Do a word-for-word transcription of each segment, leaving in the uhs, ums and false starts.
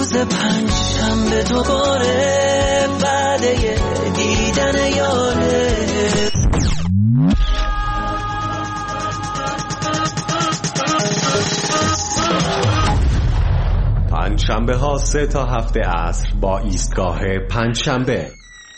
روز پنج شنبه دوباره وعده دیدن یاره. پنجشنبه ها سه تا هفته عصر با ایستگاه پنجشنبه.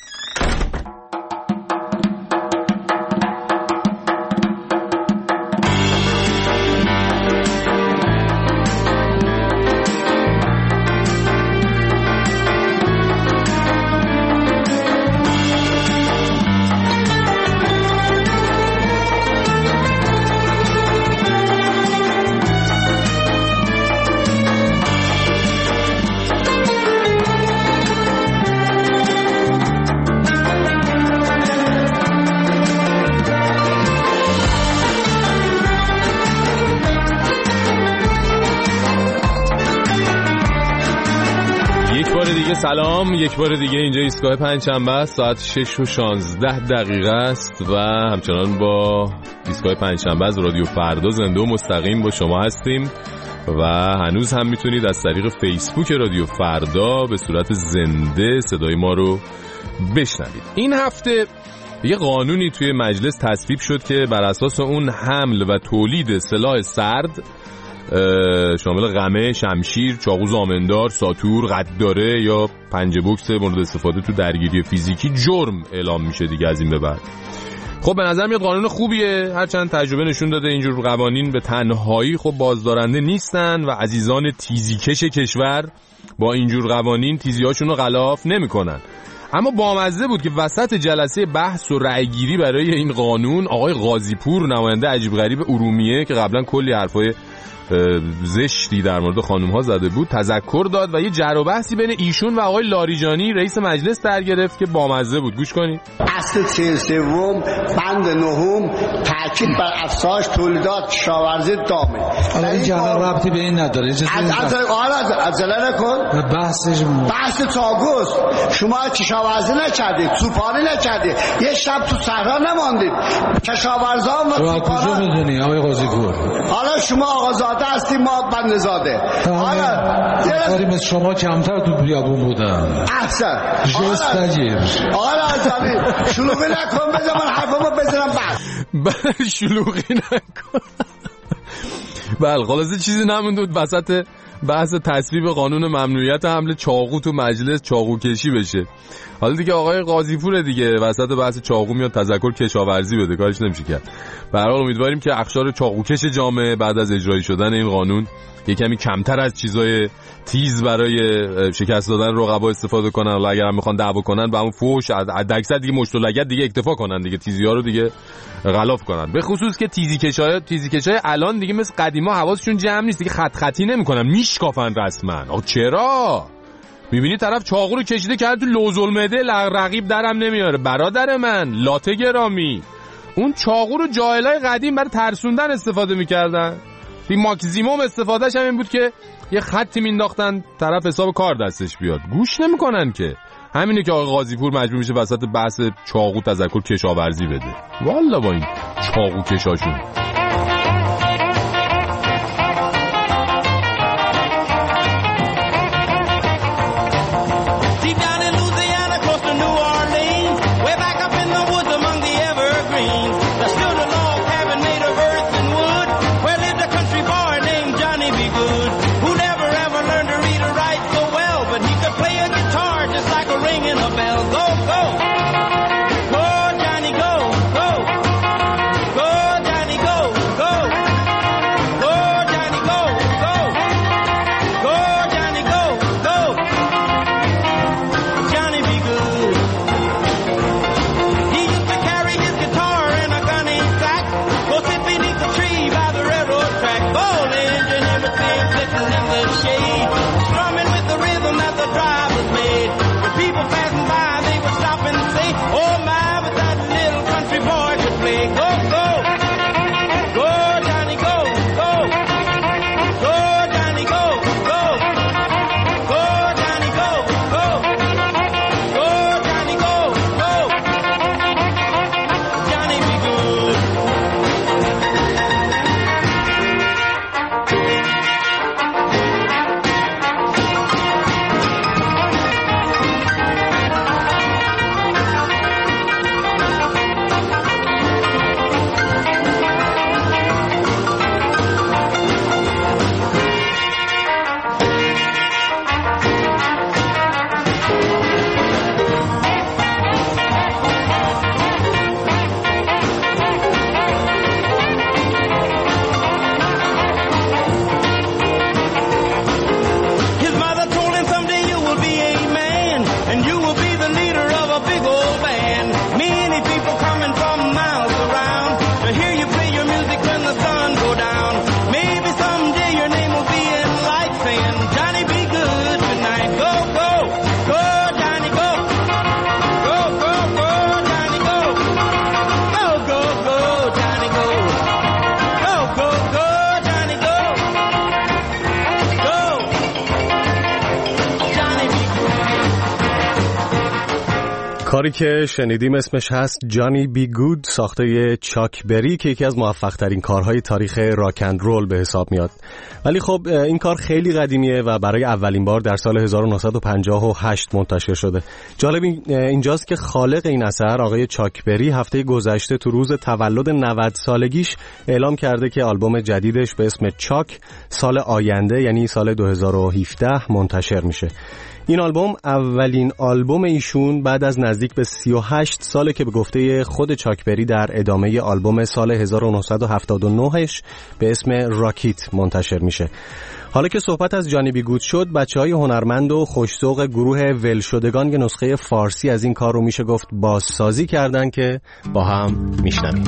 سلام، یک بار دیگه اینجا ایستگاه پنجشنبه است. ساعت شش و شانزده دقیقه است و همچنان با ایستگاه پنجشنبه از رادیو فردا زنده و مستقیم با شما هستیم و هنوز هم میتونید از طریق فیسبوک رادیو فردا به صورت زنده صدای ما رو بشنوید. این هفته یه قانونی توی مجلس تصویب شد که بر اساس اون حمل و تولید سلاح سرد شامل قمه، شمشیر، چاقو زامندار، ساتور، قداره یا پنجه بوکس مورد استفاده تو درگیری فیزیکی جرم اعلام میشه دیگه از این به بعد. خب به نظر میاد قانون خوبیه، هرچند تجربه نشون داده اینجور قوانین به تنهایی خب بازدارنده نیستن و عزیزان تیزیکش کشور با اینجور قوانین تیزیاشون رو غلاف نمیکنن. اما بامزه بود که وسط جلسه بحث و رأیگیری برای این قانون آقای غازیپور، نماینده عجیب غریب ارومیه که قبلا کلی حرفای زشتی در مورد خانم ها زده بود، تذکر داد و یه جر و بحثی بین ایشون و آقای لاریجانی رئیس مجلس در گرفت که بامزه بود. گوش کنید. اصل چهل سوم بند نهم تاکید بر افزایش تولیدات کشاورزی دامه. حالا این جهان ربطی به این نداره. از از از عجله نکن. بحثش بحث تاگوست. شما کشاورزی نکردید، توپانی نکردید، یه شب تو صحرا نماندید. کشاورزان و توپانا کجا میدونی آقای غازیپور؟ حالا شما آقازاده هستی، ما بندزاده. حالا کاری مثل شما کمتر تو بیابون بودن. احسن. جست نگیر. آقا راجبی شلوغی نکن، بذار من حرفمو بزنم بس. بله شلوغی نکن. بله خلاصه چیزی نمونده بود وسط بحث تصویب قانون ممنوعیت حمل چاقو تو مجلس چاقو کشی بشه. حالا دیگه آقای غازیپور دیگه وسط بحث چاقو میاد تذکر کشاورزی بده، کارش نمیشه کرد. به هر حال امیدواریم که اقشار چاقوکش جامعه بعد از اجرایی شدن این قانون یه کمی کمتر از چیزای تیز برای شکست دادن رقبا استفاده کنن، ولی اگر هم میخوان دعوا کنن با اون فوش حداکثر دیگه مشت و لگد دیگه اکتفا کنن دیگه، تیزی‌ها رو دیگه غلاف کنن. به خصوص که تیزی کشای تیزی کشای الان دیگه مثل قدیما حواسشون جمع نیست دیگه، خط خطی نمیکنن، میشکافن رسما. آخه چرا؟ میبینی طرف چاقو رو کشیده کرد تو لوز المعده، رقیب درم نمیاره. برادر من لاته گرامی، اون چاقو رو جاهلای قدیم برای ترسوندن استفاده میکردن. این ماکسیموم استفادهش هم این بود که یه خطی مینداختن طرف حساب کار دستش بیاد. گوش نمیکنن که. همینه که آقای غازیپور مجبور میشه وسط بحث چاقو تذکر کشاورزی بده. والا با این چاقو کشاشون. Go, Johnny, go, go. Go, Johnny, go. کاری که شنیدیم اسمش هست جانی بی گود، ساخته چاک بری که یکی از موفق ترین کارهای تاریخ راک اند رول به حساب میاد. ولی خب این کار خیلی قدیمیه و برای اولین بار در سال هزار و نهصد و پنجاه و هشت منتشر شده. جالب اینجاست که خالق این اثر آقای چاک بری هفته گذشته تو روز تولد نود سالگیش اعلام کرده که آلبوم جدیدش به اسم چاک سال آینده یعنی سال دو هزار و هفده منتشر میشه. این آلبوم اولین آلبوم ایشون بعد از نزدیک به سی و هشت ساله که به گفته خود چاک بری در ادامه آلبوم سال هزار و نهصد و هفتاد و نهش به اسم راکیت منتشر میشه. حالا که صحبت از جانی بی گود شد، بچهای هنرمند و خوش‌ذوق گروه ولشدگان یه نسخه فارسی از این کار رو میشه گفت بازسازی کردن که با هم میشنویم.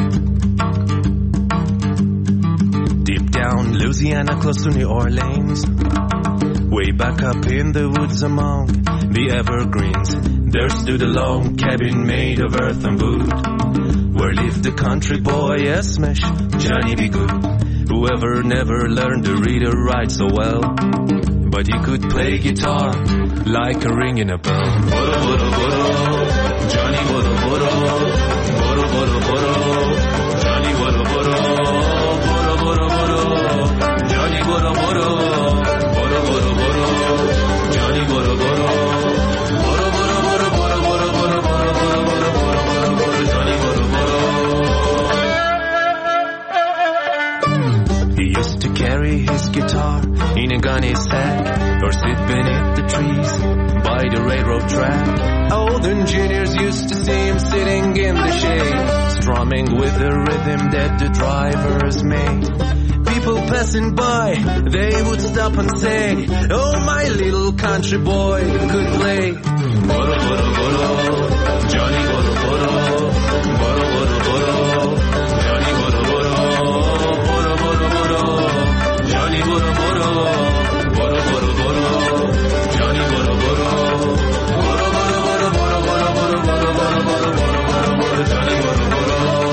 Deep down Louisiana close to New Orleans, way back up in the woods among the evergreens, there stood a log cabin made of earth and wood, where lived the country boy Esmesh, Johnny B. Good, whoever never learned to read or write so well, but he could play guitar like a ring in a bell. Boro, boro, boro, Johnny boro, boro, boro, boro, boro, Johnny boro, boro, boro, boro, boro, Johnny boro, boro, boro, boro, boro, Johnny boro, boro, boro, boro, boro, boro, boro, boro, boro, boro, boro, boro, Johnny boro, boro. He used to carry his guitar in a gunny sack or sit beneath the trees by the railroad track. Old engineers used to see him sitting in the shade, strumming with the rhythm that the drivers made. People passing by, they would stop and say, oh, my little country boy could play. Boro, boro, boro, Johnny boro, boro, boro, boro, boro, Johnny boro, boro, boro, boro, boro, Johnny boro, boro, boro, boro, boro, Johnny boro, boro, boro, boro, boro, boro, boro, boro, boro, boro, boro, boro, Johnny boro, boro.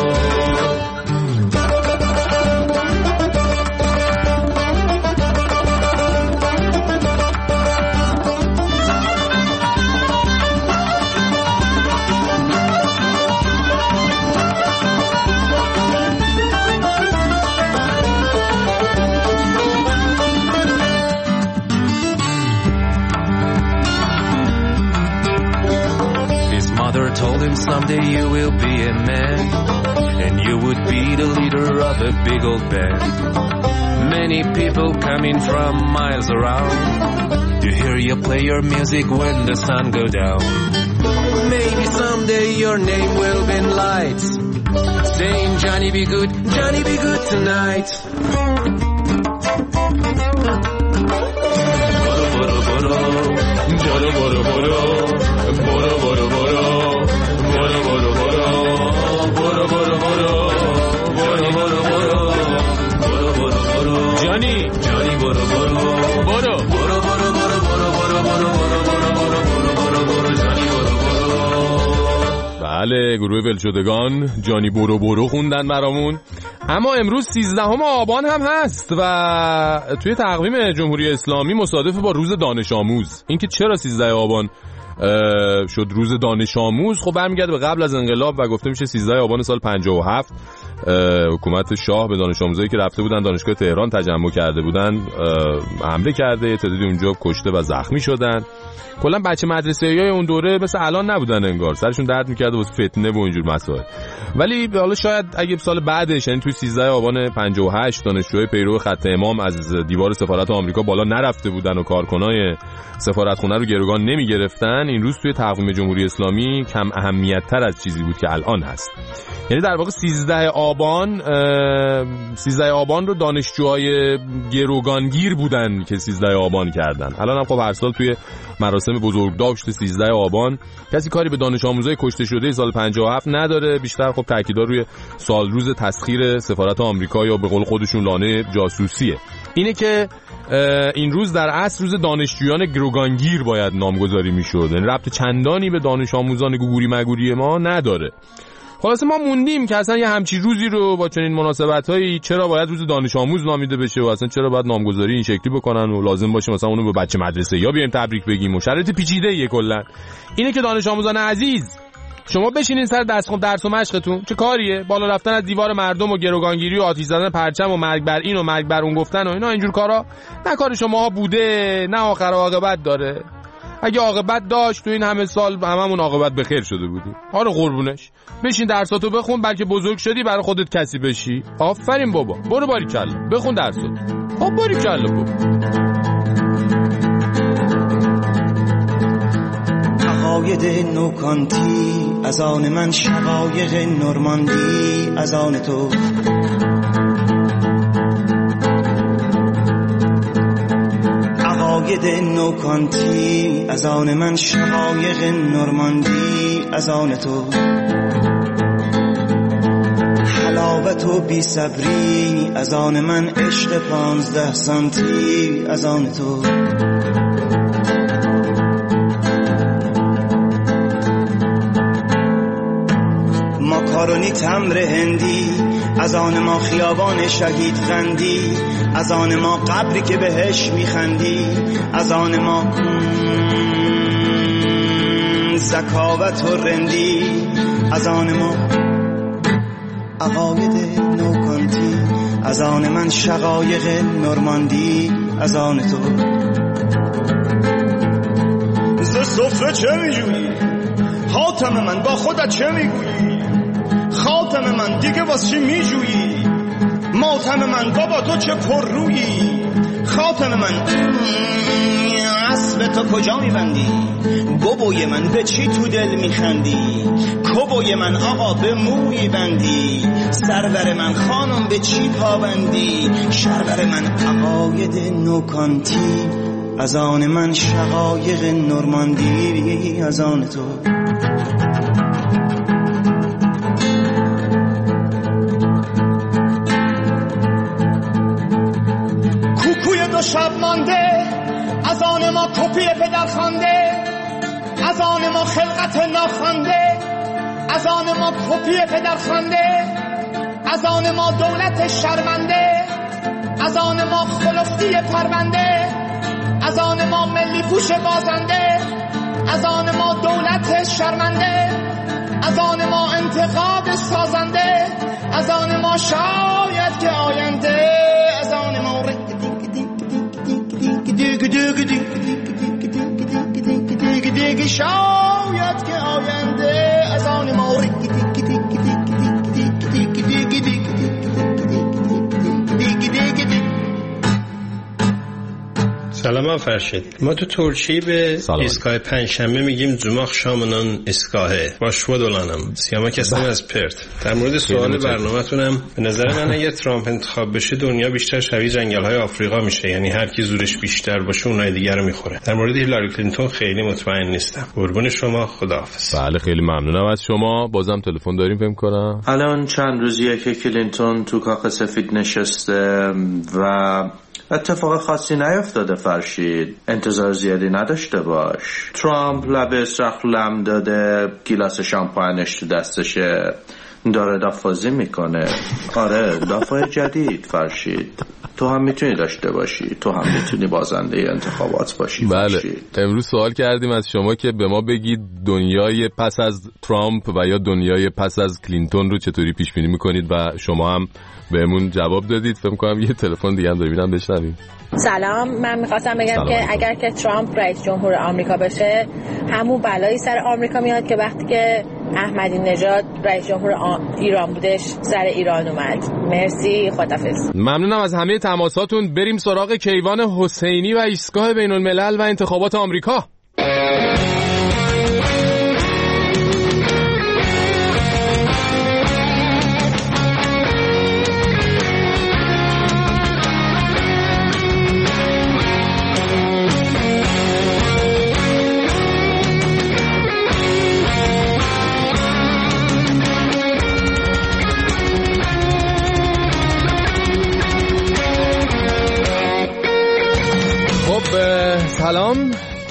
Told him someday you will be a man, and you would be the leader of a big old band. Many people coming from miles around to hear you play your music when the sun go down. Maybe someday your name will be in lights, saying Johnny be good, Johnny be good tonight. Boro boro boro, boro boro boro, boro boro boro. Boro boro boro, boro boro boro, boro boro boro, boro boro boro, Johnny, Johnny boro boro, boro, boro boro boro, boro boro boro, boro boro boro, boro boro, Johnny boro boro. بله، گروه ولشدگان جانی برو برو خوندن برامون. اما امروز سیزدهم آبان هم هست و توی تقویم جمهوری اسلامی مصادف با روز دانش آموز. اینکه چرا سیزدهم آبان شد روز دانش آموز، خب برمیگرده به قبل از انقلاب و گفته میشه سیزدهم آبان سال پنجاه و هفت حکومت شاه به دانش آموزایی که رفته بودن دانشگاه تهران تجمع کرده بودن حمله کرده، تعدادی اونجا کشته و زخمی شدن. کلا بچه مدرسه‌ای اون دوره مثل الان نبودن، انگار سرشون درد می‌کرد واسه فتنه و اینجور مسائل. ولی حالا شاید اگه سال بعدش، یعنی توی سیزدهم آبان پنجاه و هشت، دانشجوهای پیرو خط امام از دیوار سفارت آمریکا بالا نرفته بودن و کارکنای سفارتخونه رو گروگان نمی‌گرفتن، این روز توی تقویم جمهوری اسلامی کم اهمیت‌تر از چیزی بود که الان هست. یعنی در واقع سیزدهم آبان سیزدهم آبان رو دانشجوهای گروگانگیر بودن که سیزدهم آبان کردن. الان هم خب هر سال توی مراسم بزرگداشت سیزدهم آبان کسی کاری به دانش آموزای کشته شده سال پنجاه و هفت نداره، بیشتر خب تاکیدها روی سال روز تسخیر سفارت آمریکا یا به قول خودشون لانه جاسوسیه. اینه که این روز در اصل روز دانشجویان گروگانگیر باید نامگذاری میشد، یعنی ربط چندانی به دانش آموزان گوگوری مگوری ما نداره. خلاصه ما موندیم که اصلا یه همچین روزی رو با چنین مناسبتایی چرا باید روز دانش آموز نامیده بشه و اصلا چرا باید نامگذاری این شکلی بکنن و لازم باشه مثلا اونو به بچه مدرسه یا بیایم تبریک بگیم و شرایط پیچیده یه کلا. اینه که دانش آموزان عزیز شما بشینین سر دست خون درس و مشقتون. چه کاریه؟ بالا رفتن از دیوار مردم و گروگانگیری و آتش زدن پرچم و مرگ بر این و مرگ بر اون گفتن و اینا اینجور کارا نه کار شماها بوده، نه آخر عاقبت داره. اگه عاقبت داشت تو این همه سال هممون عاقبت به خیر شده بودیم. آره قربونش. بشین درساتو بخون، بلکه بزرگ شدی برای خودت کسی بشی. آفرین بابا. برو باریکلا بخون درساتو. خب باریکلا بابا. عقاید نوکانتی از آن من، شقایق نورماندی از آن تو. عقاید نوکانتی از آن من، شقایق نورماندی از آن تو. حلاوت و بی صبری از آن من، عشق پانزده سانتی از آن تو. ماکارونی تمر هندی از آن ما، خیابان شهید خندی از آن ما، قبری که بهش میخندی از آن ما، زکاوت و رندی از آن ما. عقاید نوکانتی از آن من، شقایق نورماندی از آن تو. ز سفره چه میجویی؟ حاتم من با خودت چه میگویی؟ خاتم من دیگه واس چی میجویی؟ ماتم من بابا تو چه پر رویی؟ خاتم من اسب تو کجا میبندی؟ بابوی من به چی تو دل میخندی؟ کبوی من آقا به موی بندی؟ سرور من خانم به چی پابندی؟ شرور من عقاید نوکانتی از آن من، شقایق نورماندی از آن تو. دو شب مانده از آن ما، کپی پدر خانده از آن ما، خلقت ناخوانده از آن ما، کپی پدر خانده از آن ما، دولت شرمنده از آن ما، خلفتی پرونده از آن ما، ملی پوش بازنده از آن ما، دولت شرمنده از آن ما، انتقاد سازنده از آن ما، شاید که آینده از آن ما، دیگه شاید که آینده از آن ما. سلام فرشید. ما تو ترکیه به ایستگاه پنجشنبه میگیم زوماخ شامونان ایستگاهه. باش ودولانم. سیامک هستم از پرت. در مورد سوال برنامه‌تونم، به نظر من اگه ترامپ انتخاب بشه دنیا بیشتر شبیه جنگل‌های آفریقا میشه، یعنی هر کی زورش بیشتر باشه اونای دیگه رو میخوره. در مورد هیلاری کلینتون خیلی مطمئن نیستم. قربون شما، خداحافظ. بله خیلی ممنونم از شما. بازم تلفن داریم فکر کنم. الان چند روزیه که کلینتون تو کاخ سفید نشسته و اتفاق خاصی نیفتاده فرشید. انتظار زیادی نداشته باش. ترامپ لب استخر لم داده، گیلاس شامپاینش تو دستشه، داره دافازی میکنه. آره دافای جدید فرشید. تو هم میتونی داشته باشی، تو هم میتونی بازنده انتخابات باشی. بله فرشید. امروز سوال کردیم از شما که به ما بگید دنیای پس از ترامپ و یا دنیای پس از کلینتون رو چطوری پیش بینی میکنید و شما هم بهمون جواب دادید. فکر کنم یه تلفن دیگه هم داریم بشنویم. سلام، من میخواستم بگم سلام. که اگر که ترامپ رئیس جمهور آمریکا بشه همون بلایی سر آمریکا میاد که وقتی که احمدی نژاد رئیس جمهور ایران بودش سر ایران اومد. مرسی، خداحافظ. ممنونم از همه تماساتون. بریم سراغ کیوان حسینی و ایستگاه بین الملل و انتخابات آمریکا. سلام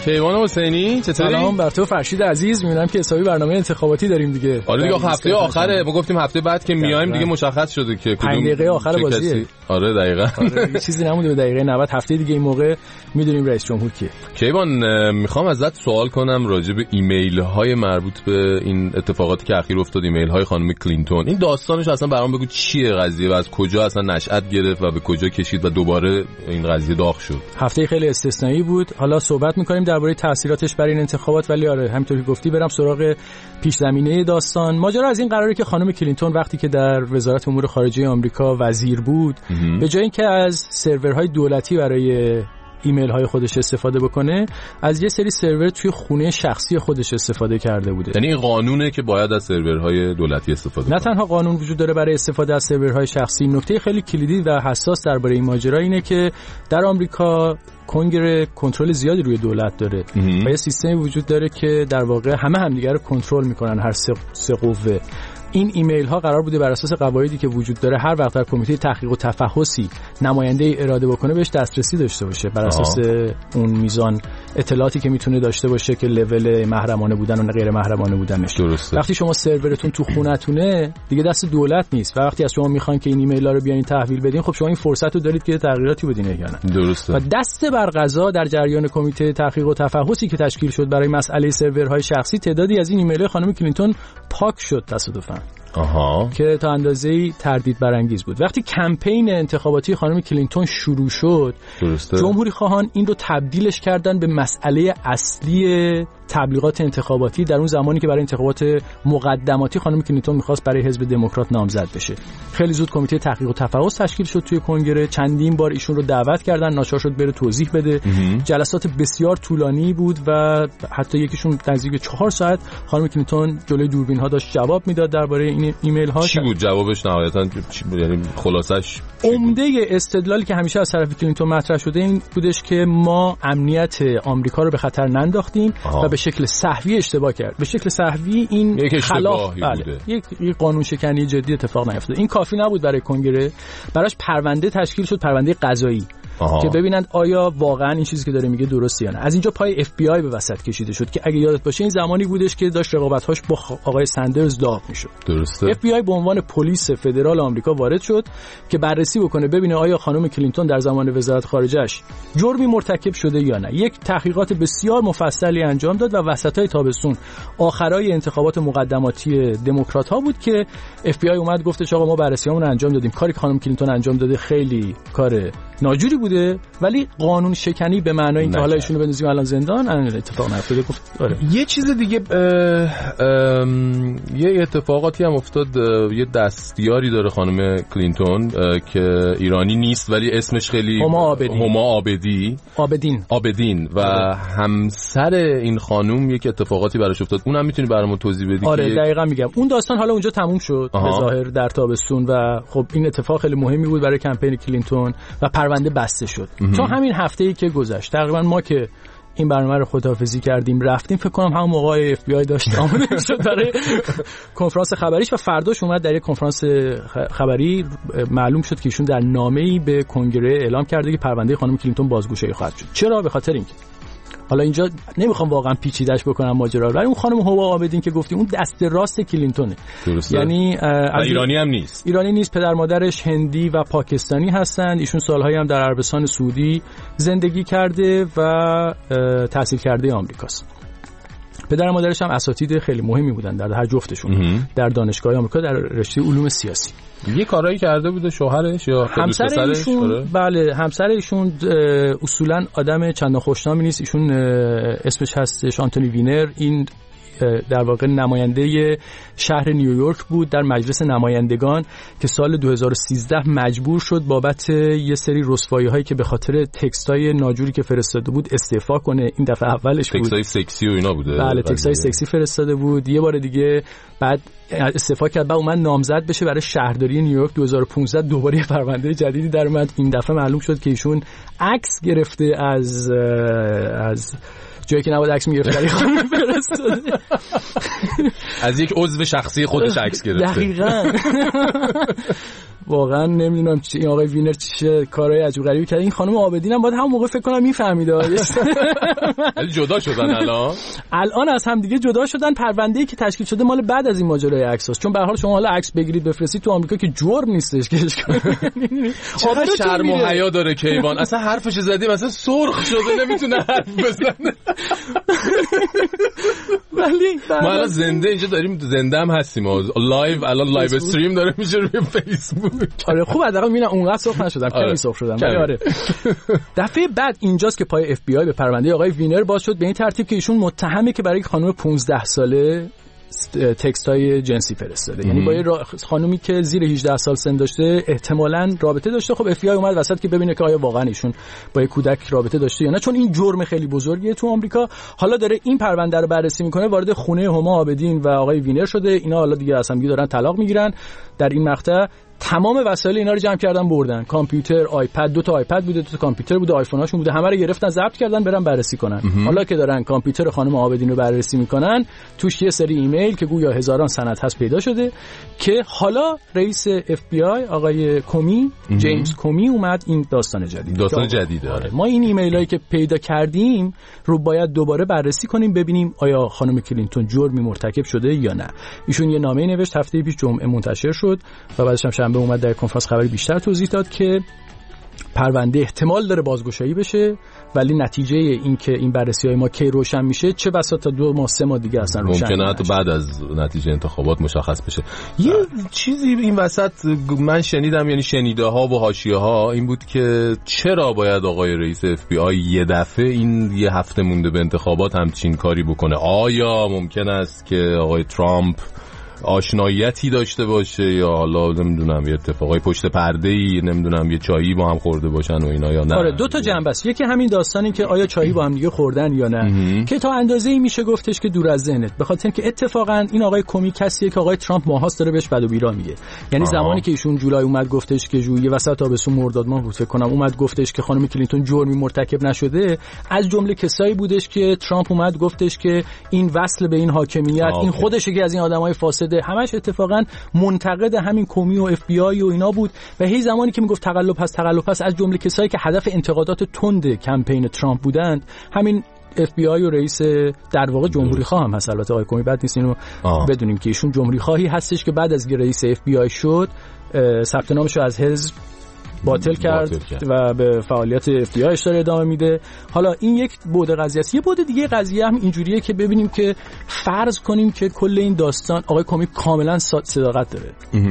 کیوان حسینی چطوری؟ سلام بر تو فرشید عزیز. میبینم که حسابی برنامه انتخاباتی داریم دیگه. آره دیگه هفته آخره ما گفتیم هفته بعد که میایم دیگه مشخص شده که کدوم دقیقه آخر بازیه. آره دقیقاً. آره چیزی نمونده به دقیقه نود. هفته دیگه این موقع میدونیم رئیس جمهور کیه. کیوان میخوام ازت سوال کنم راجع به ایمیل های مربوط به این اتفاقاتی که اخیر افتاد، ایمیل های خانم کلینتون. این داستانش اصلا برام بگو چیه قضیه و از کجا اصلا نشأت گرفت و به کجا کشید و دوباره این قضیه داغ شد. هفته خیلی استثنایی بود. حالا صحبت می‌کنیم درباره تاثیراتش برای این انتخابات، ولی آره همونطور که گفتی برم سراغ پیش زمینه داستان. ماجرا از این قراره که خانم کلینتون وقتی که در وزارت امور خارجه آمریکا وزیر بود، به جای اینکه از سرورهای دولتی برای ایمیل های خودش استفاده بکنه، از یه سری سرور توی خونه شخصی خودش استفاده کرده بوده. یعنی این قانونه که باید از سرورهای دولتی استفاده کنه. نه تنها قانون وجود داره برای استفاده از سرورهای شخصی، نکته خیلی کلیدی و حساس درباره این ماجرا اینه که در آمریکا کنگره کنترل زیادی روی دولت داره و یه سیستمی وجود داره که در واقع همه همدیگه رو کنترل میکنن، هر سه قوه. این ایمیل ها قرار بوده بر اساس قواعدی که وجود داره هر وقت در کمیته تحقیق و تفحصی نماینده اراده بکنه بهش دسترسی داشته باشه، بر اساس آه. اون میزان اطلاعاتی که میتونه داشته باشه که لول محرمانه بودن و غیر محرمانه بودنش. درسته. وقتی شما سرورتون تو خونتونه دیگه دست دولت نیست و وقتی از شما میخوان که این ایمیل ها رو بیاین تحویل بدین، خب شما این فرصت رو دارید که تغییراتی بدین یا نه. درسته. و دست بر قضا در جریان کمیته تحقیق و تفحصی که تشکیل شد برای مسئله سرورهای شخصی، تعدادی از این ایمیل خانم کلینتون پاک شد تصادفاً. آها. که تا اندازه‌ای تردید برانگیز بود. وقتی کمپین انتخاباتی خانم کلینتون شروع شد، درسته. جمهوری خواهان این رو تبدیلش کردن به مسئله اصلی تبلیغات انتخاباتی در اون زمانی که برای انتخابات مقدماتی خانم کلینتون می‌خواست برای حزب دموکرات نامزد بشه. خیلی زود کمیته تحقیق و تفحص تشکیل شد توی کنگره، چندین بار ایشون رو دعوت کردن، ناچار شد بره توضیح بده. امه. جلسات بسیار طولانی بود و حتی یکیشون نزدیک چهار ساعت خانم کلینتون جلوی دوربین‌ها داشت جواب میداد درباره این ایمیل ها. چی بود جوابش نهایتاً؟ یعنی خلاصش عمده استدلالی که همیشه از طرف کلینتون مطرح شده این بودش که ما امنیت آمریکا رو به خطر ننداختیم و به شکل سهوی اشتباه کرد. به شکل سهوی این یک خلاف بله. یک یک قانون شکنی جدی اتفاق نیفتاد. این کافی نبود برای کنگره، براش پرونده تشکیل شد، پرونده قضایی. آها. که ببینند آیا واقعا این چیزی که داره میگه درسته یا نه. از اینجا پای اف بی آی به وسط کشیده شد که اگه یادت باشه این زمانی بودش که داشت رقابت‌هاش با آقای سندرز داغ میشد. درسته. اف بی آی به عنوان پلیس فدرال آمریکا وارد شد که بررسی بکنه ببینه آیا خانم کلینتون در زمان وزارت خارجه‌اش جرمی مرتکب شده یا نه. یک تحقیقات بسیار مفصلی انجام داد و وسطای تابستون آخرای انتخابات مقدماتی دموکرات‌ها بود که اف بی آی اومد گفتش آقا ما بررسیامون رو انجام دادیم، کاری که خانم کلینتون انجام داده خیلی کار ناجوری بوده، ولی قانون شکنی به معنای اینکه حالا ایشونو بندازیم الان زندان اتفاق نیفتاده. گفت آره. یه چیز دیگه اه اه یه اتفاقاتی هم افتاد. یه دستیاری داره خانم کلینتون که ایرانی نیست ولی اسمش خیلی هما عابدی هما عابدی عابدین عابدین و همسر این خانم یک اتفاقاتی براش افتاد. اونم میتونی برامون توضیح بدی؟ آره دقیقاً میگم. اون داستان حالا اونجا تموم شد به ظاهر در تابستون و خب این اتفاق خیلی مهمی بود برای کمپین کلینتون و پرونده بسته شد. تا همین هفته‌ای که گذشت تقریبا ما که این برنامه رو خداحافظی کردیم رفتیم، فکر کنم همون موقع اف بی آی داشت آماده شد برای کنفرانس خبریش و فرداش اومد در یک کنفرانس خبری معلوم شد که ایشون در نامه‌ای به کنگره اعلام کرده که پرونده خانم کلینتون بازگشایی خواهد شد. چرا؟ به خاطر اینکه حالا اینجا نمیخوام واقعا پیچیده‌اش بکنم ماجرا رو، ولی اون خانم هوا عابدین که گفتی اون دست راست کلینتونه. درسته. یعنی ایرانی هم نیست. ایرانی نیست، پدر مادرش هندی و پاکستانی هستند. ایشون سالهایی هم در عربستان سعودی زندگی کرده و تحصیل کرده آمریکاست. پدر و مادرش هم اساتید خیلی مهمی بودن در هر جفتشون در دانشگاه آمریکا در رشته علوم سیاسی. یه کارایی کرده بوده شوهرش یا همسر ایشون؟ بله همسر ایشون اصولا آدم چندان خوشنامی نیست. ایشون اسمش هستش آنتونی وینر. این در واقع نماینده شهر نیویورک بود در مجلس نمایندگان که سال دو هزار و سیزده مجبور شد بابت یه سری رسوایی هایی که به خاطر تکستای ناجوری که فرستاده بود استعفا کنه. این دفعه اولش بود. تکستای سکسی و اینا بوده. بله تکستای سکسی فرستاده بود. یه بار دیگه بعد استعفا کرد، بعد اومد نامزد بشه برای شهرداری نیویورک. دو هزار و پانزده دوباره پرونده جدیدی در اومد. این دفعه معلوم شد که ایشون عکس گرفته از از جایی که نباید عکس میگرفت برای خانم فرستاده. از یک عضو شخصی خودش عکس گرفته. دقیقاً. واقعا نمیدونم چی این آقای وینر چه کارهای عجیب غریبی کرد. این خانم عابدین هم باید همون موقع فکر کنم میفهمید. ولی جدا شدن الان الان از هم دیگه جدا شدن. پرونده‌ای که تشکیل شده مال بعد از این ماجرای عکساست، چون به هر حال شما حالا عکس بگیرید بفرستید تو آمریکا که جرم نیستش که چرا شرم و حیا داره کیوان؟ اصلا حرفش زدیم اصلا سرخ شده نمیتونه حرف بزنه. ولی ما الان زنده اینجا داریم، زنده هم هستیم، لایو الان لایو استریم داره میشه روی فیسبوک. آره خوب حداقل میبینم اونقدر سرخ نشدم، کمی سرخ شدم. ولی آره دفعه بعد اینجاست که پای اف بی آی به پرونده آقای وینر باز شد، به این ترتیب که ایشون متهمه که برای خانم پانزده ساله تکست های جنسی فرستاده. یعنی با یه خانومی که زیر هجده سال سن داشته احتمالاً رابطه داشته. خب اف بی آی اومد وسط که ببینه که آیا واقعا ایشون با یه کودک رابطه داشته یا نه، چون این جرم خیلی بزرگیه تو آمریکا. حالا داره این پرونده رو بررسی میکنه. وارد خونه هما عابدین و آقای وینر شده. اینا حالا دیگه اصلا دیگه دارن طلاق میگیرن. در این مقطع تمام وسایل اینا رو جمع کردن بردن، کامپیوتر، آیپد، دو تا آیپد بوده، دو تا کامپیوتر بوده، آیفون هاشون بوده، همه رو گرفتن ضبط کردن برن بررسی کنن. حالا که دارن کامپیوتر خانم عابدین رو بررسی میکنن، توش یه سری ایمیل که گویا هزاران سند هست پیدا شده که حالا رئیس اف بی آی آقای کومی، جیمز کومی اومد این داستان جدید داستان جدیده آره. ما این ایمیلایی که پیدا کردیم رو باید دوباره بررسی کنیم ببینیم آیا خانم کلینتون جرمی مرتکب شده یا نه. ایشون یه نامه نوشت، هفته پیش جمعه منتشر شد و بعدش هم شنبه اومد در کنفرانس خبری بیشتر توضیح داد که پرونده احتمال داره بازگشایی بشه، ولی نتیجه این که این بررسی‌های ما کی روشن میشه، چه بسا تا دو ماه سه ماه دیگه اصلا روشن ممکنه حتی بعد از نتیجه انتخابات مشخص بشه. یه چیزی این وسط من شنیدم، یعنی شنیده ها و حاشیه ها این بود که چرا باید آقای رئیس اف بی آی یه دفعه این یه هفته مونده به انتخابات همچین کاری بکنه؟ آیا ممکن است که آقای ترامپ آشناییتی داشته باشه یا حالا نمیدونم یه اتفاقای پشت پرده‌ای، نمیدونم یه چایی با هم خورده باشن و اینا یا نه؟ آره دو تا جنبه است. یکی همین داستانی که آیا چایی با هم دیگه خوردن یا نه که تا اندازه‌ای میشه گفتش که دور از ذهنت، به خاطر اینکه اتفاقا این آقای کومی کسیه که آقای ترامپ ماهاست داره بهش بد و بیرا میگه. یعنی آه. زمانی که ایشون جولای اومد گفتش که جویی وسط تابستون مرداد ماه بود فکر کنم، اومد گفتش که خانم کلینتون جرمی مرتکب نشده، از جمله کسایی بودش که ترامپ اومد گفتش که این وصل به این حاکمیت آه. این خودشه که از این آدمای فاسد، همش اتفاقا منتقد همین کومی و اف بی آی و اینا بود و هی زمانی که میگفت تقلب هست تقلب هست، از جمله کسایی که هدف انتقادات تند کمپین ترامپ بودند همین اف بی آی و رئیس در واقع جمهوری خواه هم هست. البته آقای کومی بد نیست اینو بدونیم که ایشون جمهوری خواهی هستش که بعد از رئیس اف بی آی شد ثبت نامش رو از حزب باطل کرد, باطل کرد و به فعالیت اف بی آی اشاره ادامه میده. حالا این یک بعد قضیه است. یه بعد دیگه قضیه هم اینجوریه که ببینیم که فرض کنیم که کل این داستان آقای کومی کاملا صداقت داره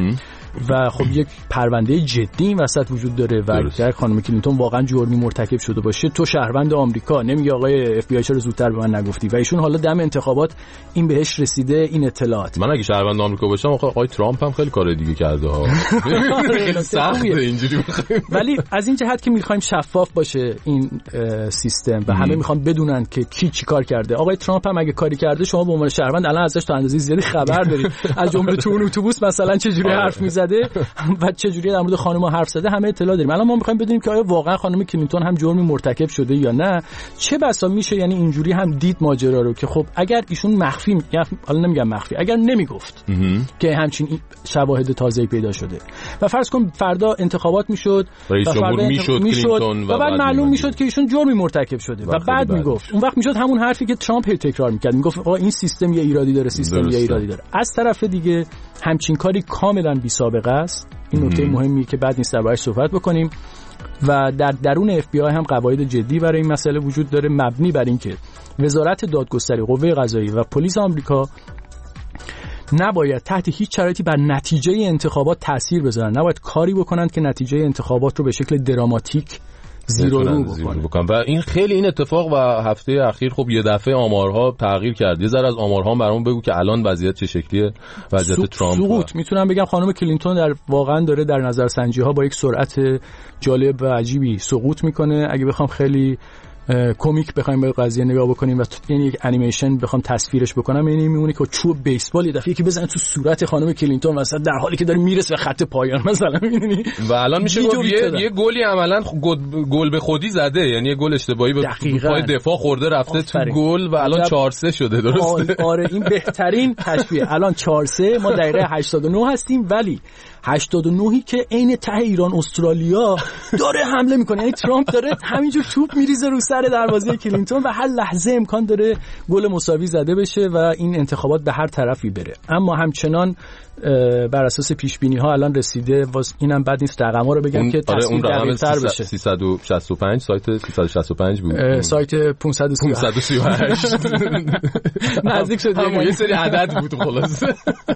و خب یک پرونده جدی این وسط وجود داره و اگر خانم کلینتون واقعا جرمی مرتکب شده باشه، تو شهروند آمریکا نمیگه آقای اف بی آی چرا زودتر به من نگفتی و ایشون حالا دم انتخابات این بهش رسیده این اطلاعات. من اگه شهروند آمریکا باشم آقای ترامپ هم خیلی کار دیگه کرده ها. خیلی سخته اینجوری بخوایم. ولی از این جهت که میخوایم شفاف باشه این سیستم و همه میخوان بدونن که کی چیکار کرده. آقای ترامپ هم اگه کاری کرده شما به عنوان شهروند الان ازش تا اندازه زیادی خبر دارید. از جمله تو اون اتوبوس مثلا چه جوری حرف میزد و چه جوری در مورد خانم‌ها حرف زده همه اطلاع داریم. الان ما می‌خوایم بدونیم که آیا واقعا خانم کلینتون هم جرمی مرتکب شده یا نه. چه بسا میشه یعنی اینجوری هم دید ماجرا رو که خب اگر ایشون مخفی، حالا نمیگم مخفی، اگر نمیگفت که همچین شواهد تازه‌ای پیدا شده و فرض کن فردا انتخابات میشد و فردا میشد کلینتون و بعد معلوم میشد که ایشون جرمی مرتکب شده و بعد میگفت، اون وقت میشد همون حرفی که ترامپ تکرار میکرد، میگفت آقا این سیستم یه ایرادی داره، سیستم یه ایرادی داره. از طرف دیگه همچین کاری کاملا بی سابقه است. این نکته مهمی که بعد نیست دربارش صحبت بکنیم و در درون اف بی آی هم قواعد جدی برای این مسئله وجود داره مبنی بر اینکه وزارت دادگستری، قوه قضاییه و پلیس آمریکا نباید تحت هیچ شرایطی بر نتیجه انتخابات تأثیر بذارن، نباید کاری بکنن که نتیجه انتخابات رو به شکل دراماتیک زیرو رو بکنن. و این خیلی این اتفاق و هفته اخیر خب یه دفعه آمارها تغییر کرد. یه ذره از آمارها برام بگو که الان وضعیت چه شکلیه، وضعیت سو... ترامپ. سقوط و... میتونم بگم خانم کلینتون در واقعا داره در نظرسنجی ها با یک سرعت جالب و عجیبی سقوط میکنه. اگه بخوام خیلی کمیک بخوایم به قضیه نگاه بکنیم و یعنی یک انیمیشن بخوام تصویرش بکنم، یعنی میمونه که چوب بیسبال یه دفعه که بزنه تو صورت خانم کلینتون وسط در حالی که داره میرسه به خط پایان مثلا، می‌بینی؟ و الان میشه گفت یه یه گلی عملاً گل به خودی زده، یعنی یه گل اشتباهی به پای دفاع خورده رفته تو گل و الان چهار سه شده. درسته؟ آره این بهترین تشبیه. الان چهار سه، ما دقیقه هشتاد و نه هستیم، ولی هشتاد و نه که عین ته ایران استرالیا داره حمله میکنه، یعنی ترامپ داره همینجور توپ میریزه رو سر دروازه کلینتون و هر لحظه امکان داره گل مساوی زده بشه و این انتخابات به هر طرفی بره. اما همچنان بر اساس پیش بینی ها الان رسیده، واس اینم بد نیست رقم‌ها رو بگم که تصویر دقیق‌تر بشه. سیصد و شصت و پنج سایت سیصد و شصت و پنج بود، سایت پانصد و سی و هشت نزدیک شد، یه سری عدد بود خلاص.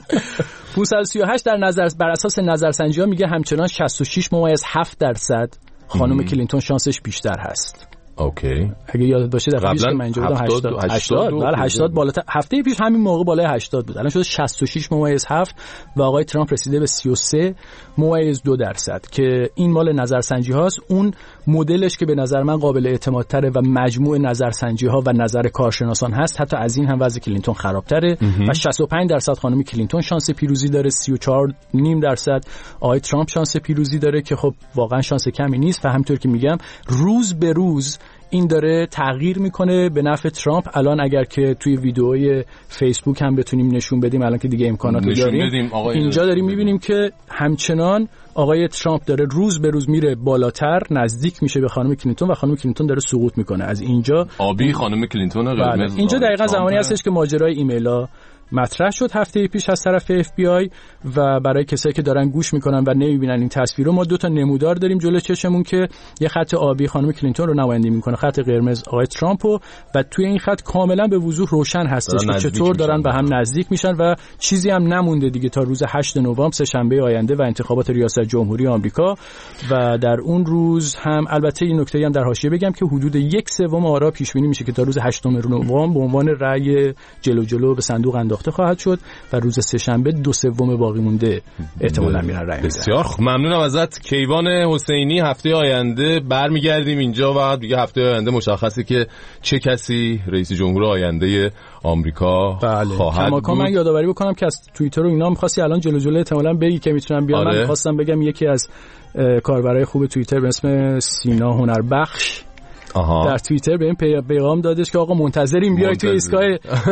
پانصد و سی و هشت در نظر بر اساس نظرسنجی‌ها میگه همچنان شصت و شش ممیز هفت درصد خانم کلینتون شانسش بیشتر هست. اوکی. اگه یادت باشه دفعه پیش که من اینجا بودم هشتاد هشتاد بله هشتاد بالاتر، هفته پیش همین موقع بالای هشتاد بود، الان شده شصت و شش ممیز هفت و آقای ترامپ رسیده به سی و سه ممیز دو درصد که این مال نظرسنجی هاست. اون مدلش که به نظر من قابل اعتماد تره و مجموع نظرسنجی ها و نظر کارشناسان هست، حتی از این هم وضع کلینتون خرابتره و شصت و پنج درصد خانم کلینتون شانس پیروزی داره، سی و چهار و پنج درصد آقای ترامپ شانس پیروزی داره که خب واقعا شانس کمی نیست و همونطور که میگم روز به روز این داره تغییر میکنه به نفع ترامپ. الان اگر که توی ویدئوی فیسبوک هم بتونیم نشون بدیم، الان که دیگه امکانات داریم، اینجا داریم میبینیم که همچنان آقای ترامپ داره روز به روز میره بالاتر، نزدیک میشه به خانم کلینتون و خانم کلینتون داره سقوط میکنه. از اینجا آبی خانم کلینتون قرمز. اینجا دقیقاً زمانی هستش که ماجرای ایمیلا مطرح شد هفته پیش از طرف اف بی آی و برای کسایی که دارن گوش میکنن و نمیبینن این تصویر رو، ما دو تا نمودار داریم جلوی چشمون که یه خط آبی خانم کلینتون رو نمایندگی میکنه، خط قرمز آقای ترامپ رو، و توی این خط کاملا به وضوح روشن هستش که چطور دارن به هم نزدیک میشن و چیزی هم نمونده دیگه تا روز هشتم نوامبر سه شنبه آینده و انتخابات ریاست جمهوری آمریکا. و در اون روز هم البته این نکته هم در حاشیه بگم که حدود یک سوم آرا پیش بینی میشه که تا روز هشتم نوامبر به عنوان رأی جلو جلو به صندوق انداخته خواهد شد و روز سه شنبه دو سوم باقی مونده احتمالاً میرن رأی. بسیار ممنونم ازت کیوان حسینی. هفته آینده برمیگردیم اینجا و دیگه هفته آینده مشخصه که چه کسی رئیس جمهور آینده آمریکا بله. خواهد بود. من یادآوری بکنم که از توییتر و اینا می‌خواستی الان جلو جلو احتمالاً بگی که میتونم بیام. آره. من خواستم بگم یکی از کاربرای خوب توییتر به اسم سینا هنربخش آها. در توییتر به این پیغام دادش که آقا منتظریم بیای توی ایستگاه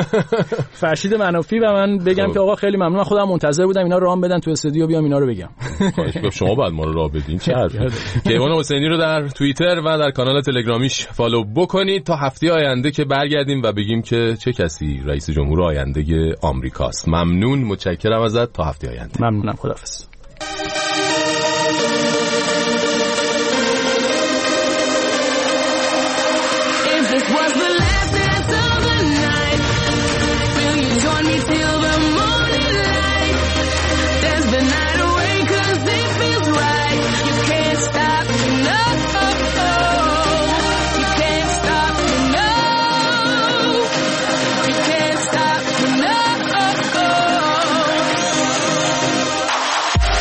فرشید منافی و من بگم خب. که آقا خیلی ممنون، خودم منتظر بودم اینا رام بدن تو استودیو بیام اینا رو بگم. خواهش شما بعد ما رو راه بدین. چه حرفی. کیوان حسینی رو در توییتر و در کانال تلگرامیش فالو بکنید تا هفته آینده که برگردیم و بگیم که چه کسی رئیس جمهور آینده آمریکاست. ممنون، متشکرم ازت. تا هفته آینده. ممنونم، خداحافظ. Was the last dance of the night? Will you join me till the morning light? Dance the night away 'cause it feels right. You can't stop me, no. You can't stop me, no. You can't stop me, no.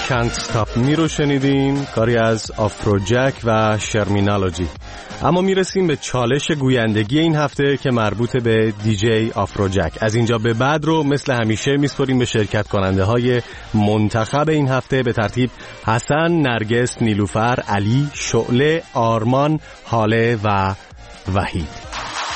Can't Stop Me رو شنیدیم، کاری از آفروجک و شرمینالوجی. اما میرسیم به چالش گویندگی این هفته که مربوط به دیجی آفروجک. از اینجا به بعد رو مثل همیشه میسپریم به شرکت کننده های منتخب این هفته به ترتیب حسن، نرگس، نیلوفر، علی، شعله، آرمان، حاله و وحید.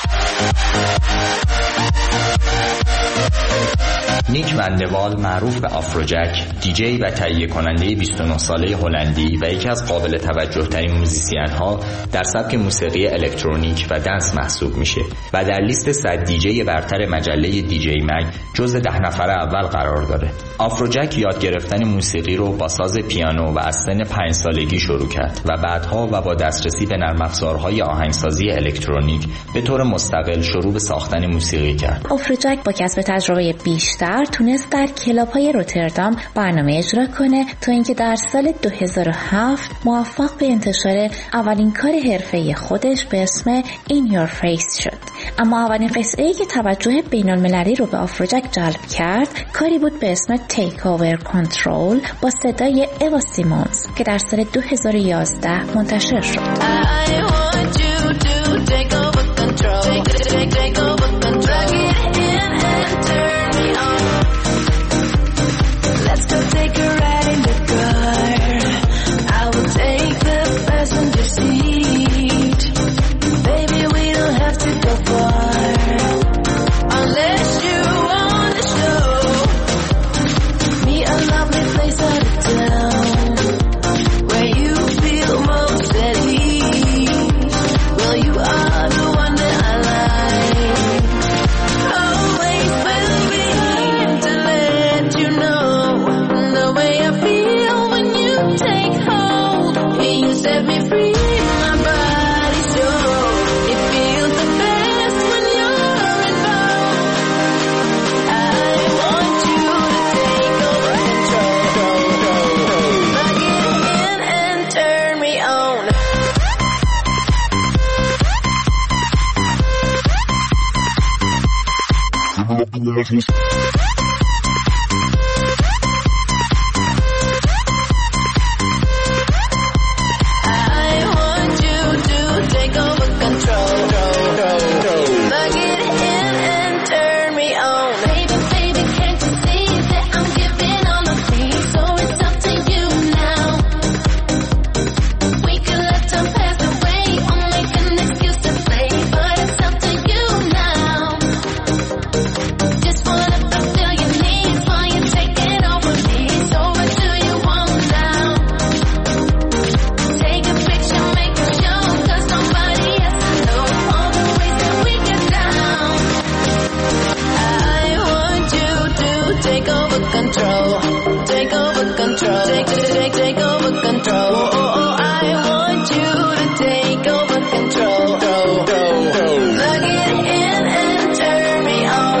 نیک وندوال معروف به آفروجک، دیجی و تهیه کننده بیست و نه ساله هلندی و یکی از قابل توجه ترین موزیسین ها در سبک موسیقی الکترونیک و دنس محسوب میشه و در لیست صد دیجی برتر مجله دیجی مگ جزو ده نفر اول قرار داره. آفروجک یاد گرفتن موسیقی رو با ساز پیانو و از سن پنج سالگی شروع کرد و بعدها و با دسترسی به نرم افزارهای آهنگسازی الکترونیک به طور مستقل شروع به ساختن موسیقی کرد. آفروجک با کسب تجربه بیشتر تونست در کلاب‌های روتردام برنامه اجرا کنه تا اینکه در سال دو هزار و هفت موفق به انتشار اولین کار حرفه‌ای خودش به اسم In Your Face شد. اما اولین قطعه‌ای که توجه بین‌المللی رو به آفروجک جلب کرد کاری بود به اسم Take Over Control با صدای اوا سیمونز که در سال دو هزار و یازده منتشر شد. I want you to take over control. Take, take, take over control. Get in and turn me on. Let's go take a ride in the car. I will take the passenger seat. Baby, we don't have to go far unless you want to show me a lovely place out of town where you feel most at ease. Well, you are the one that I like. Always waiting to let you know the way I feel when you take hold and you set me free. My body so it feels the best when you're involved. I want you to take over control. Plug it in and turn me on. I want you to take over control. Plug it in and turn me on. Baby, baby, can't you see that I'm giving all of me? So it's up to you now. We could let time pass away or make an excuse to play, but it's up to you now. Just wanna fulfill your needs while you're taking over me. So what do you want now? Take a picture, make a show, 'cause nobody has to know all the ways that we get down. I want you to take over control. Take over control. Take, take, take over control. Oh, oh, oh, I want you to take over control. Plug it in and turn me on.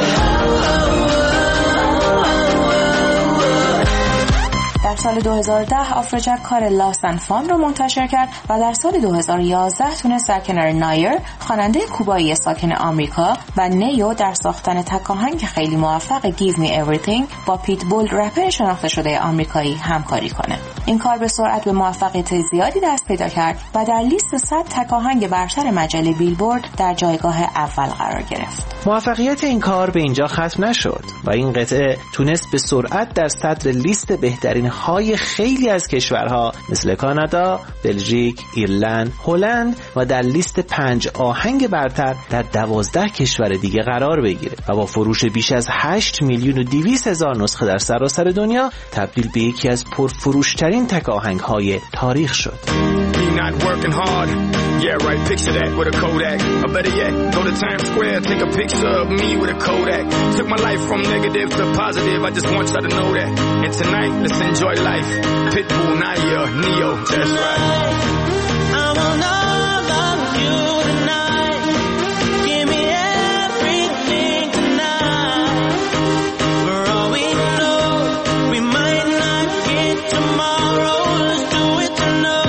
در سال دو هزار و ده آفروجک کار لاست اند فان رو منتشر کرد و در سال دو هزار و یازده تونست در کنار نایر خواننده کوبایی ساکن آمریکا و نیو در ساختن تک آهنگ خیلی موفق Give Me Everything با پیتبول رپر شناخته شده آمریکایی همکاری کنه. این کار به سرعت به موفقیت زیادی دست پیدا کرد و در لیست صد تک آهنگ برتر مجله بیلبورد در جایگاه اول قرار گرفت. موفقیت این کار به اینجا ختم نشد و این قطعه تونست به سرعت در صدر لیست بهترین های خیلی از کشورها مثل کانادا، بلژیک، ایرلند، هلند و در لیست پنج آهنگ برتر در دوازده کشور دیگه قرار بگیره و با فروش بیش از هشت میلیون و دویست هزار نسخه در سراسر دنیا تبدیل به یکی از پرفروشترین تک آهنگ های تاریخ شد. Not working hard, yeah right, picture that with a Kodak, or better yet, go to Times Square, take a picture of me with a Kodak, took my life from negative to positive, I just want y'all to know that, and tonight, let's enjoy life, Pitbull, Naya, Neo, that's right. I want all of you tonight, give me everything tonight, for all we know, we might not get tomorrow, let's do it tonight.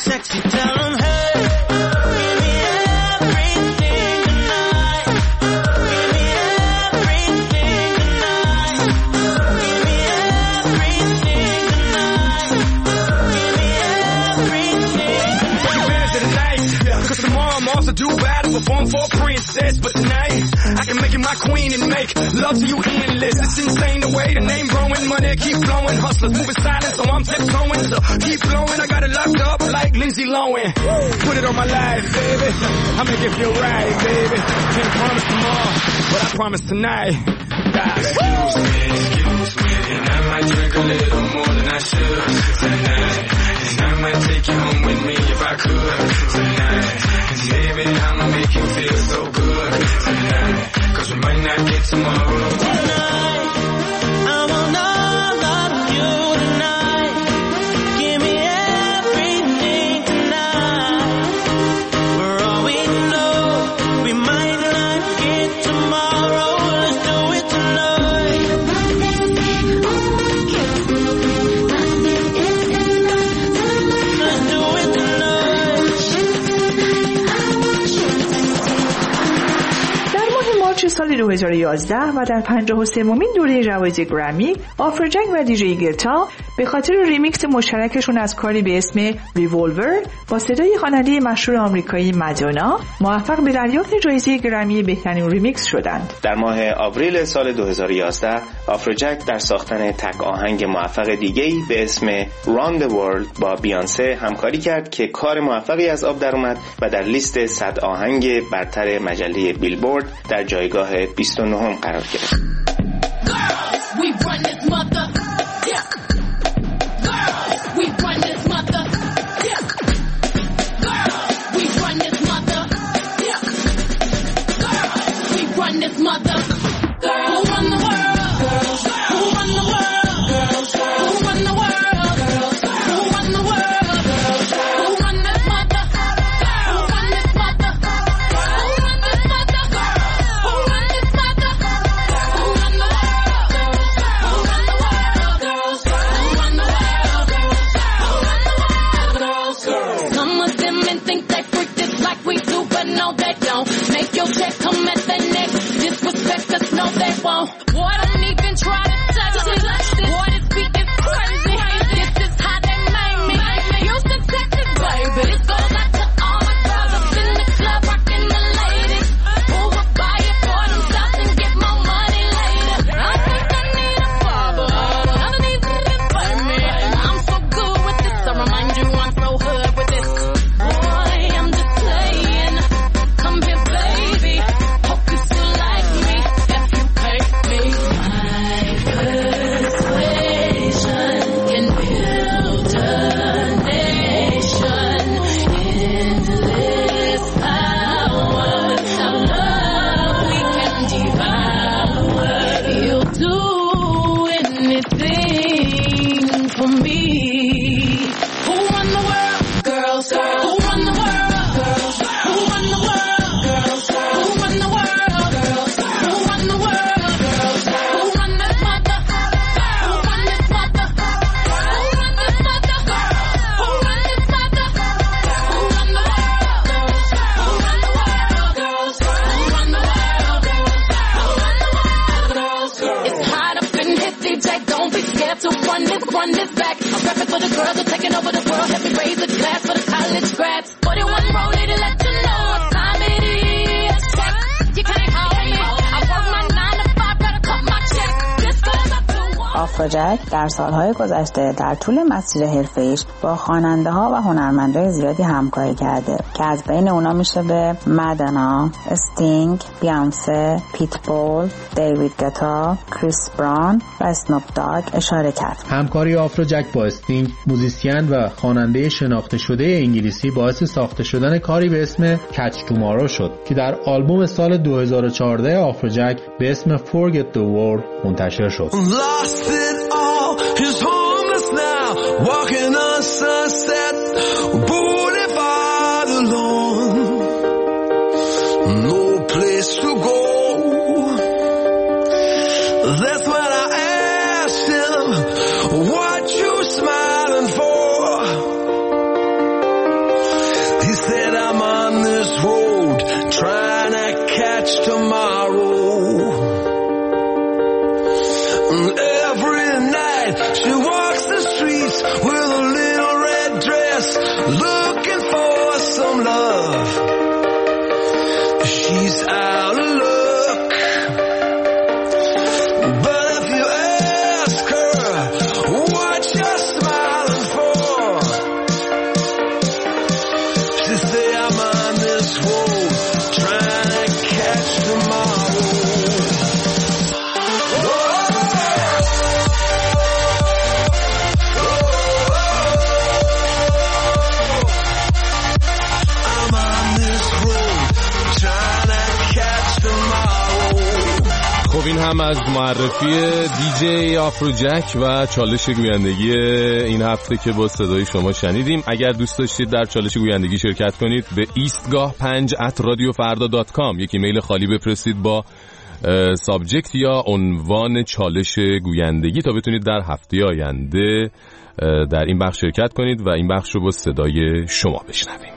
sexy, tell them hey. Give me everything tonight. Give me everything tonight. Give me everything tonight. Give me everything. Take advantage of the night, cause tomorrow I'm off to do battle, perform for a princess. But tonight, I can make you my queen and make love to you endless. It's insane the way the name growing, money keep flowing. Hustlers moving silent, so I'm tiptoeing. So keep flowing, I got it locked up like Lindsay Lohan. Put it on my life, baby. I make it feel right, baby. Can't promise tomorrow, but I promise tonight. God. Excuse me, excuse me, and I might drink a little more than I should tonight. And I might take you home with me if I could tonight. And baby, I'ma make you feel so good tonight. Cause we might not get tomorrow. Tonight, I want all of you tonight. Give me everything tonight. For all we know, we might not get tomorrow. Let's do it tonight. Let's do it tonight. در ماه مارچ سال دو هزار و یازده و در پنجاه و سومین دوره جوایز گرمی، آفروجک و دیجی گتا به خاطر ریمیکس مشترکشون از کاری به اسم ریولور با صدای خواننده مشهور آمریکایی مادونا موفق به دریافت جایزه گرمی بهترین ریمیکس شدند. در ماه آوریل سال دو هزار و یازده آفروجک در ساختن تک آهنگ موفق دیگه‌ای به اسم Run the World با بیانسه همکاری کرد که کار موفقی از آب در اومد و در لیست صد آهنگ برتر مجله بیلبورد در جایگاه بیست و نه قرار گرفت. We run this mother, yeah. Girls, we run this mother, yeah. Girls, we run this mother, yeah. Girls, we run this mother. Girls, who run the world? Girls, who run the world? Girls, who run the world? Girls, who run the world? Girls, who run this mother? Who run this mother? Who run this mother? Who run this mother? Who run the Some of them men think they freak this like we do, but no they don't. Make your check come at their neck. Disrespect us, no they won't. Boy, don't even try to touch me. Boy, this beat is crazy. This is how they made me. Houston, Texas, baby. This goes out to all my girls up in the club, rocking the ladies. Who will buy it for themselves and get more money later? I think I need a father. I don't need to buy me. I'm so good with this. I remind you I'm so hood with this. Boy, I'm just playing. Come here, baby. Hope you still like me if you pay me. My persuasion can build a nation. Endless power. Our love we can devour. You'll do anything for me. Who run the world? Girls, girls. Who run the world? Girls, who run the world? Girls, who run the world? Girls, who run the world? Girls, who run this mother? Who run this mother? Who run this mother? Who run this mother? Who run the world? Girls, who run the world? Girls, who run the world? Who run the world? Girls, it's hot up in here, D J. Don't be scared to run this, run this back. I'm prepping for the girls who taking over the world. Help me raise a glass for the college grads. forty-one rolling to let you know what time it is. Check, you can't hold me. I work my nine to five, better cut my check. This goes up to one. آفروجک در سالهای گذشته در طول مسیر حرفه‌ایش با خواننده‌ها و هنرمندای زیادی همکاری کرده که از بین اونا میشه به مادونا، استینگ، بیانسه، پیتبول، دیوید گتا، کریس براون و اسنوپ داگ اشاره کرد. همکاری آفروجک با استینگ، موزیسین و خواننده شناخته شده انگلیسی، باعث ساخته شدن کاری به اسم کچ تومارو شد که در آلبوم سال دو هزار و چهارده آفروجک به اسم Forget the World منتشر شد. Lost it all, he's homeless now, walking on Sunset Boulevard alone. No place to go. That's when I asked him, what you smiling for? she's out of luck. But if you ask her what you're smiling for, she'll say I'm on this road trying to catch tomorrow. خب این هم از معرفی دیجی آفروجک و چالش گویندگی این هفته که با صدای شما شنیدیم. اگر دوست داشتید در چالش گویندگی شرکت کنید به ایستگاه پنج ات رادیو فردا دات کام یک ایمیل خالی بفرستید با سابجکت یا عنوان چالش گویندگی تا بتونید در هفته آینده در این بخش شرکت کنید و این بخش رو با صدای شما بشنویم.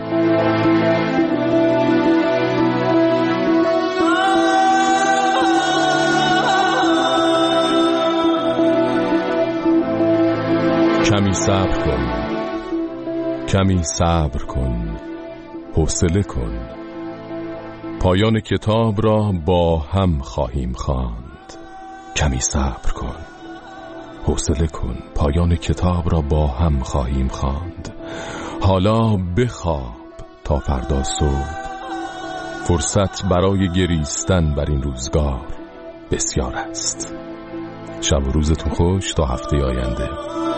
کمی صبر کن، کمی صبر کن، حوصله کن، پایان کتاب را با هم خواهیم خواند. کمی صبر کن، حوصله کن، پایان کتاب را با هم خواهیم خواند. حالا بخواب تا فردا صبح، فرصت برای گریستن بر این روزگار بسیار است. شب و روزتون خوش تا هفته آینده.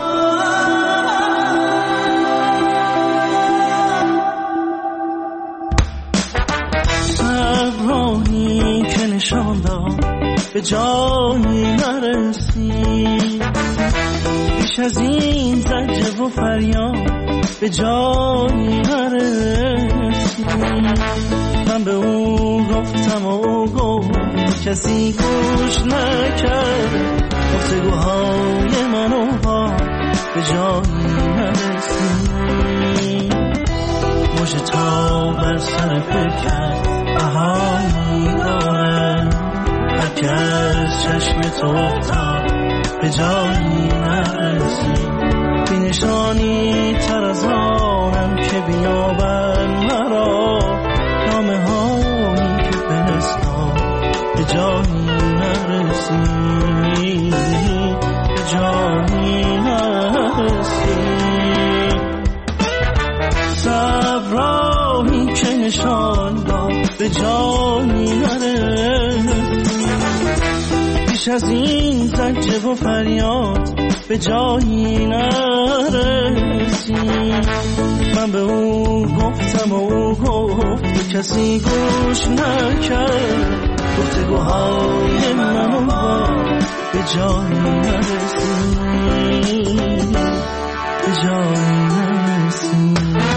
صبرانی که نشان داد به جایی نرسید، بیش از این زجر و فریاد به جایی نرسید. من به او گفتم و او گفت، کسی گوش نکرد، گفتگوهای من و با به جایی نرسید. مژه تا بر سر پیکر بهایی داره، هر که از چشم تو افتاد به جایی نرسید. بی نشانی تر از آنم که بیابن مرا، نامه هایی که فرستاد به جایی نرسید، به جایی نرسید. صبراهی که نشان داد به جایی نرسید، بیش از این زجر و فریاد به جایی نرسید. من به او گفتم و او گفت، کسی گوش نکرد، گفتگوهای من و با به جایی نرسید، به جایی نرسید.